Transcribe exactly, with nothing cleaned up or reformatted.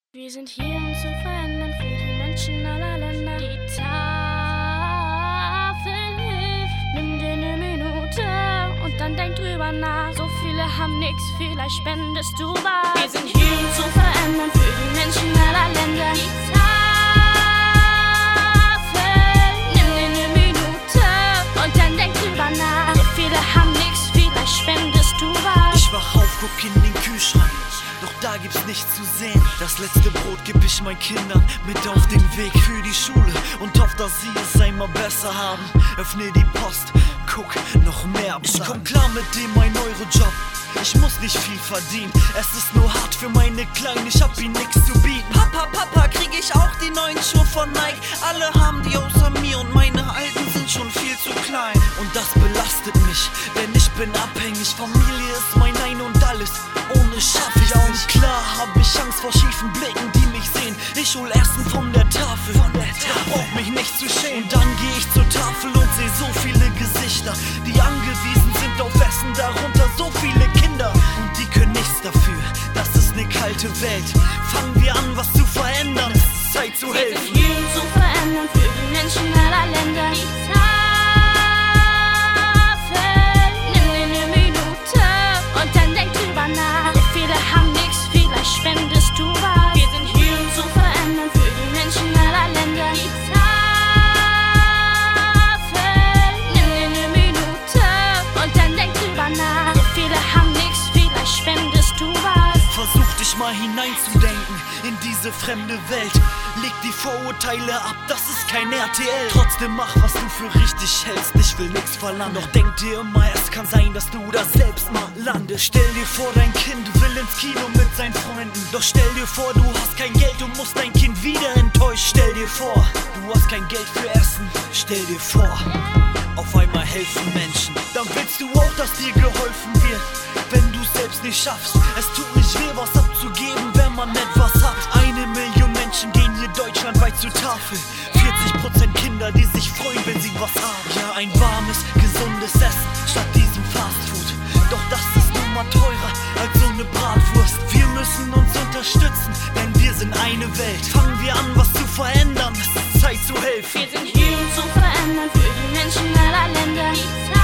Wir sind hier, um zu verändern für die Menschen aller Länder. Die Tafel hilft, nimm dir ne Minute und dann denk drüber nach. So viele haben nix, vielleicht spendest du was. Wir sind hier, um zu verändern für die Menschen aller Länder. Die Tafel, nimm dir ne Minute und dann denk drüber nach. So viele haben nix, vielleicht spendest du was. Ich wach auf, guck in den Kühlschrank, doch da gibt's nichts zu sehen. Das letzte Brot geb ich meinen Kindern mit auf den Weg für die Schule und hoff, dass sie es einmal besser haben. Öffne die Post, guck, noch mehr Absagen. Ich komm klar mit dem ein Euro Job, ich muss nicht viel verdienen. Es ist nur hart für meine Kleinen, ich hab ihnen nix zu bieten. Papa, Papa, krieg ich auch die neuen Schuhe von Nike? Alle haben die außer mir und meine alten sind schon viel zu klein. Und das belastet mich, denn ich bin abhängig. Familie ist mein Ein und Alles, ohne schaff ich auch nicht. Klar hab ich Angst vor schiefen Blicken, die mich sehen. Ich hol Essen von der Tafel, von der Tafel. Brauch mich nicht zu schämen. Und dann geh ich zur Tafel und seh so viele Gesichter, die angewiesen sind auf Essen, darunter so viele Kinder. Und die können nichts dafür, das ist ne kalte Welt. Fangen wir an, was zu verändern, es ist Zeit zu helfen. Wir sind hier, um zu verändern für die Menschen aller Länder. Die Tafel, nimm dir ne Minute und dann denk drüber nach. So viele haben nix, vielleicht spendest du was. Wir sind hier, um zu verändern für die Menschen aller Länder. Die Tafel, nimm dir ne Minute und dann denk drüber nach. So viele haben nix, vielleicht spendest du was. Versuch dich mal hineinzudenken in diese fremde Welt. Leg die Vorurteile ab, das ist kein R T L. Trotzdem mach, was du für richtig hältst, ich will nix verlangen. Doch denk dir immer, es kann sein, dass du da selbst mal landest. Stell dir vor, dein Kind will ins Kino mit seinen Freunden. Doch stell dir vor, du hast kein Geld und musst dein Kind wieder enttäuschen. Stell dir vor, du hast kein Geld für Essen. Stell dir vor, auf einmal helfen Menschen. Dann willst du auch, dass dir geholfen wird, wenn du es selbst nicht schaffst. Es tut nicht weh, was abzugeben, wenn man etwas hat. Eine Million Menschen gehen hier deutschlandweit zur Tafel. vierzig Prozent Kinder, die sich freuen, wenn sie was haben. Ja, ein warmes, gesundes Essen statt diesem Fastfood. Doch das ist nun mal teurer als so eine Bratwurst. Wir müssen uns unterstützen, denn wir sind eine Welt. Fangen wir an, was zu verändern, es ist Zeit zu helfen. Wir sind hier, um zu verändern für die Menschen aller Länder. Die